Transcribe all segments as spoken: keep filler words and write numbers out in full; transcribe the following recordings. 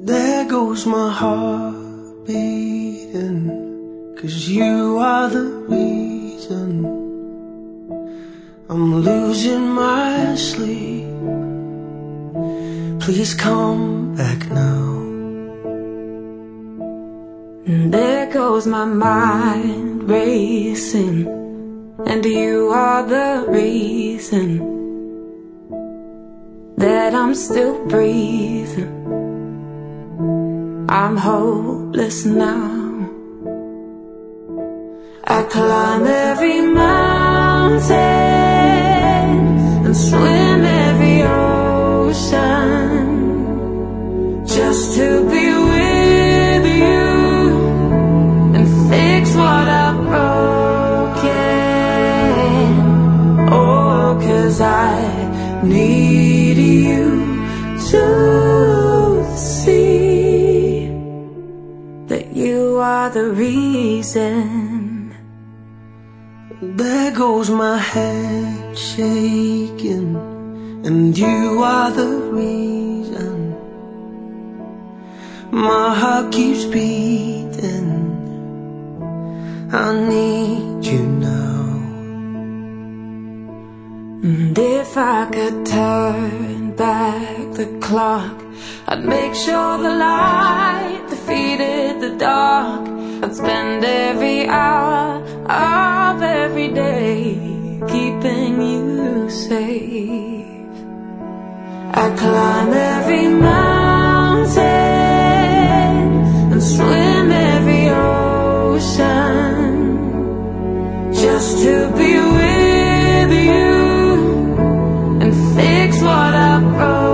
There goes my heart beating, 'cause you are the reason I'm losing my sleep. Please come back now. There goes my mind racing, and you are the reason that I'm still breathing. I'm hopeless now. I climb every mountain and swim every ocean just to be with you and fix what I've broken. Oh, 'cause I need you to see that you are the reason. There goes my head shaking, and you are the reason my heart keeps beating. I need you now. And if I could turn back the clock, I'd make sure the light defeated the dark. I'd spend every hour of every day keeping you safe. I'd climb every mountain and swim every ocean just to be with you and fix what I've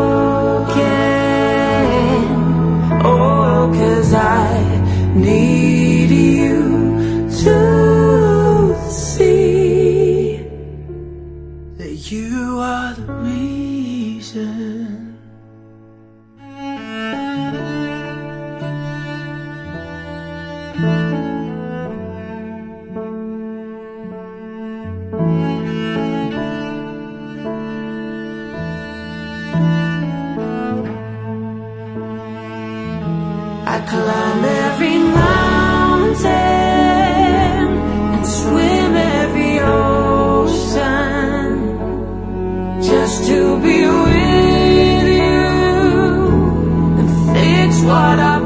broken. Oh, 'cause I need you to see that you are the reason. I climb every mountain and swim every ocean just to be with you and fix what I've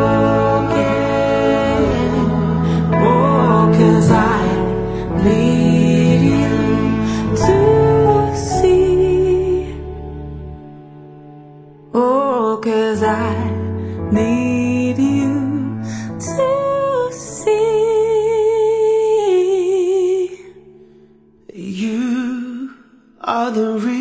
broken. Oh, 'cause I need you to see. Oh, 'cause I need you to see. You are the reason.